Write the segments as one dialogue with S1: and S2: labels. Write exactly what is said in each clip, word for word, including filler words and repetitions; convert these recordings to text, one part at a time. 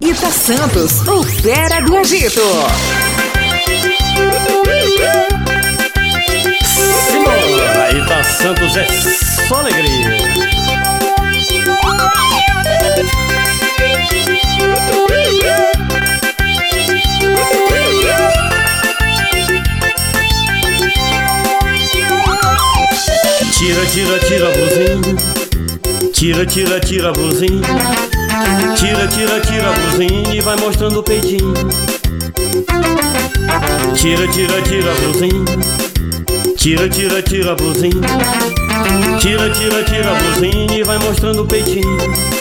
S1: Ita Santos, o fera do Egito.
S2: Simbora, Ita Santos é só alegria. Tira, tira, tira a blusinha. Tira, tira, tira a blusinha. Tira, tira, tira a blusinha e vai mostrando o peitinho. Tira, tira, tira a blusinha. Tira, tira, tira a blusinha. Tira, tira, tira a blusinha e vai mostrando o peitinho.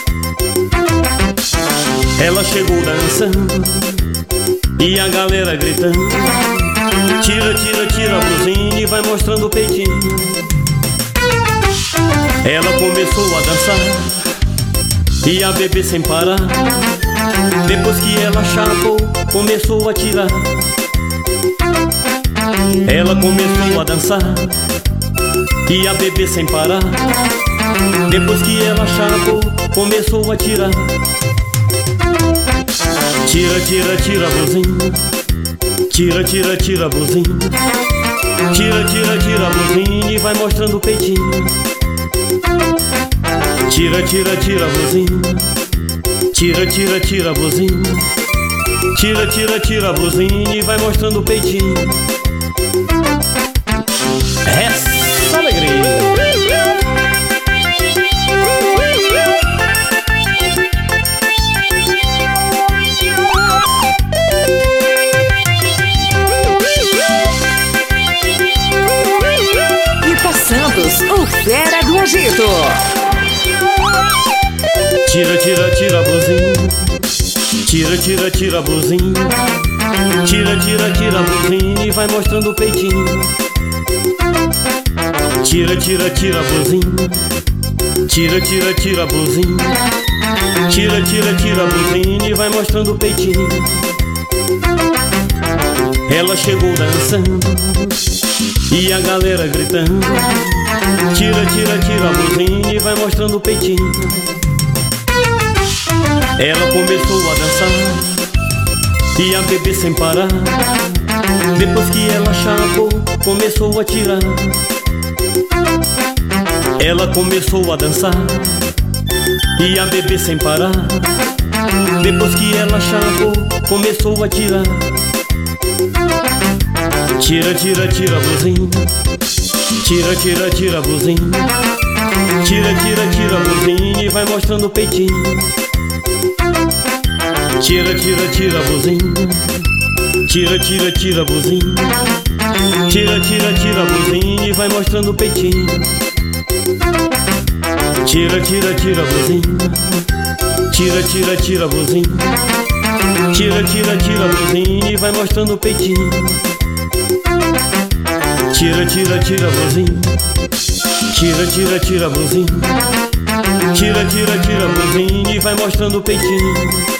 S2: Ela chegou dançando e a galera gritando. Tira, tira, tira a blusinha e vai mostrando o peitinho. Ela começou a dançar e a beber sem parar. Depois que ela chapou, começou a tirar. Ela começou a dançar e a beber sem parar. Depois que ela chapou, começou a tirar. Tira, tira, tira a blusinha. Tira, tira, tira a blusinha. Tira, tira, tira a blusinha e vai mostrando o peitinho. Tira, tira, tira a blusinha. Tira, tira, tira a blusinha. Tira, tira, tira a blusinha e vai mostrando o peitinho. Essa alegria.
S1: Ita Santos, o fera do Egito.
S2: Tira, tira, tira a blusinha. Tira, tira, tira a blusinha. Tira, tira, tira a blusinha e vai mostrando o peitinho. Tira, tira, tira a blusinha. Tira, tira, tira a blusinha. Tira, tira, tira a blusinha e vai mostrando o peitinho. Ela chegou dançando e a galera gritando. Tira, tira, tira a blusinha e vai mostrando o peitinho. Ela começou a dançar e a beber sem parar. Depois que ela chapou, começou a tirar. Ela começou a dançar e a beber sem parar. Depois que ela chapou, começou a tirar. Tira, tira, tira a blusinha. Tira, tira, tira a blusinha. Tira, tira, tira a blusinha e vai mostrando o peitinho. Tira, tira, tira a blusinha. Tira, tira, tira a blusinha. Tira, tira, tira a blusinha e vai mostrando o peitinho. Tira, tira, tira a blusinha. Tira, tira, tira a blusinha. Tira, tira, tira a blusinha e vai mostrando o peitinho. Tira, tira, tira a blusinha. Tira, tira, tira a blusinha. Tira, tira, tira a blusinha e vai mostrando o peitinho.